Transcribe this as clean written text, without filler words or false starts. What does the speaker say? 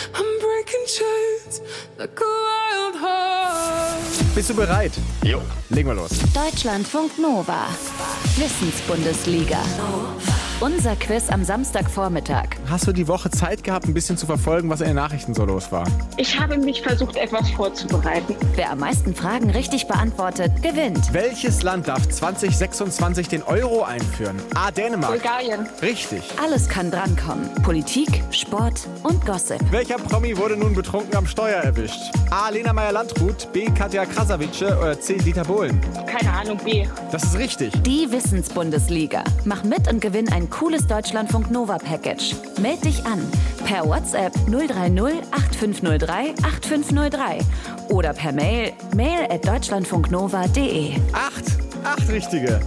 I'm breaking chains like a wild heart. Bist du bereit? Jo. Legen wir los. Deutschlandfunk Nova. Wissensbundesliga. Unser Quiz am Samstagvormittag. Hast du die Woche Zeit gehabt, ein bisschen zu verfolgen, was in den Nachrichten so los war? Ich habe mich versucht, etwas vorzubereiten. Wer am meisten Fragen richtig beantwortet, gewinnt. Welches Land darf 2026 den Euro einführen? A. Dänemark. Bulgarien. Richtig. Alles kann drankommen. Politik, Sport und Gossip. Welcher Promi wurde nun betrunken am Steuer erwischt? A. Lena Meyer-Landrut, B. Katja Krasavice oder C. Dieter Bohlen? Keine Ahnung, B. Das ist richtig. Die Wissensbundesliga. Mach mit und gewinn ein cooles Deutschlandfunk Nova Package. Meld dich an per WhatsApp 030 8503 8503 oder per Mail@deutschlandfunknova.de. Acht richtige.